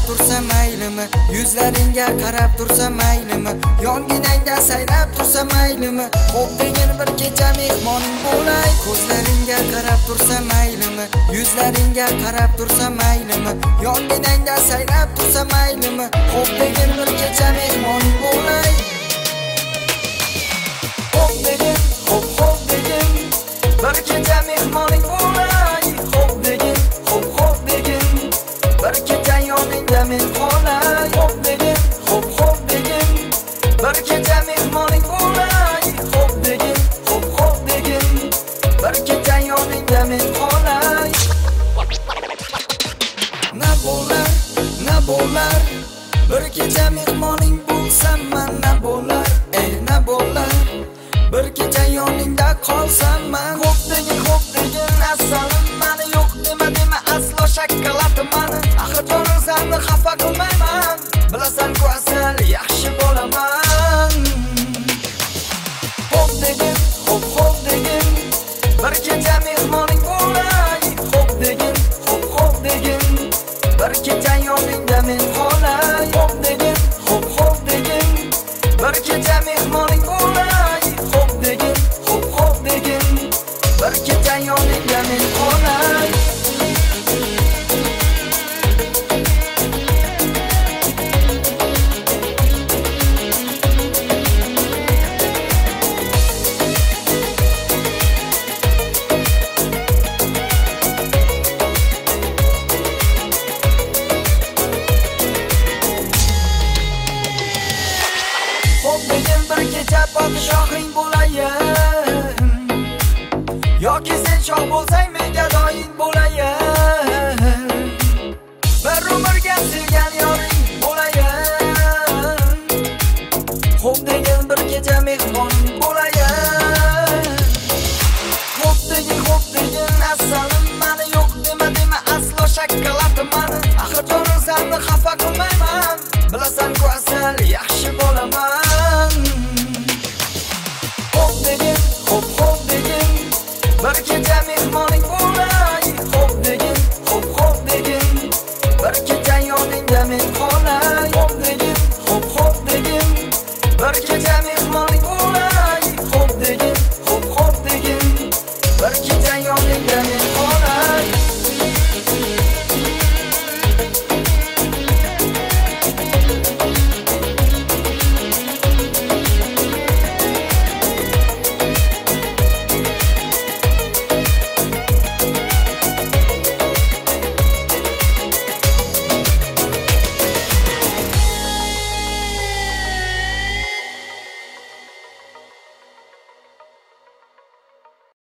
tursa maylimi, yuzlaringga qarab tursa maylimi, yonginangda sayrab tursa maylimi, xo'p degin bir kecha mehmoning bo'lay. Ko'zlaringga qarab tursa maylimi, yuzlaringga qarab tursa maylimi, yonginangda sayrab tursa maylimi, xo'p degin bir kecha mehmoning bo'lay. Xo'p degin, xo'p degin, bir kecha mehmoning bo'lay. Xo'p degin, xo'p degin, bir kecha yoningda men qolay. Xo'p degin, xo'p degin, bir kecha mehmoning bo'lay. Xo'p degin, xo'p degin, bir kecha yoningda men qolay. Na bo'lar, bir kecha mehmoning bo'lsam man, na bo'lar, na bo'lar, bir kecha yoningda qolsam man. Xo'p degin, asalim mani yo'q dema aslo shakalatimani. Axir jonim seni xafa qilmayman, bilasan-ku asal yaxshi bo'laman. Xo'p degin, bir kecha mehmoning bo'lay. Xo'p degin, bir kecha yoningda men qolay. Xo'p degin, bir kecha mehmoning bo'lay. Xo'p degin, bir kecha yoningda men qolay. Xo'p degin bir kecha podshohing bo'layin, yoki sen shoh bo'lsang men gadoying bo'layin. Bir umrga sevgan yoring bo'layin. Xo'p degin bir kecha mehmoning bo'layin. Xo'p degin, asalim mani yo'q dema aslo shakalatimani. Axir jonim seni xafa qilmayman,